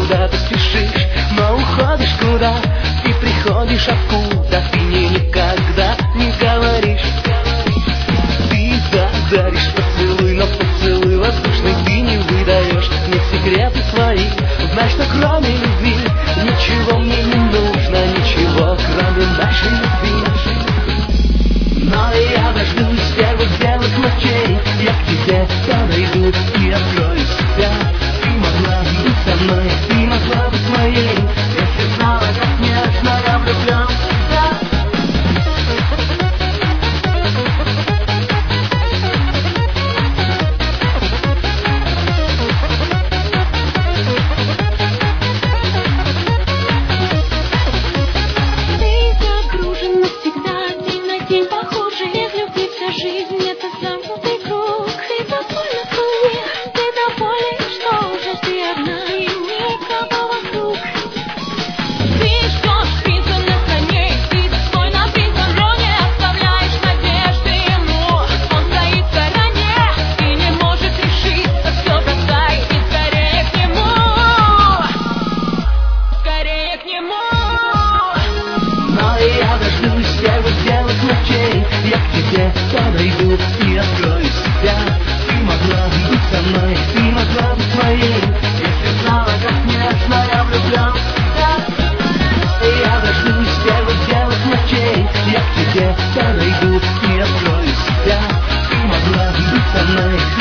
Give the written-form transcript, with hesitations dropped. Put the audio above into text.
куда-то спешишь, но уходишь куда и приходишь откуда ты мне никогда не говоришь. Ты даришь поцелуй, но поцелуй воздушный ты не выдаешь мне секреты свои. Знай, что кроме любви ничего мне не нужно, ничего кроме нашей любви. Но я дождусь первых белых ночей, я к тебе подойду и открою себя. Ты могла быть со мной, ты могла быть моей, если знала, как нежно я влюблен в тебя. Жизнь — это замкнутый круг, и довольна мне, ты доволен, что уже ты одна и никого вокруг. Ты ждешь принца на коне, ты достойна принца, но не оставляешь надежды ему. Он стоит в стороне и не может решиться, все бросай и скорее к нему, скорее к нему. Но я дождусь первых белых ночей, я к тебе подойду и открою себя. Ты могла быть со мной, ты могла быть моей, если знала, как нежно я влюблен в тебя. Я дождусь первых белых ночей, я к тебе подойду и открою себя. Ты могла быть со мной.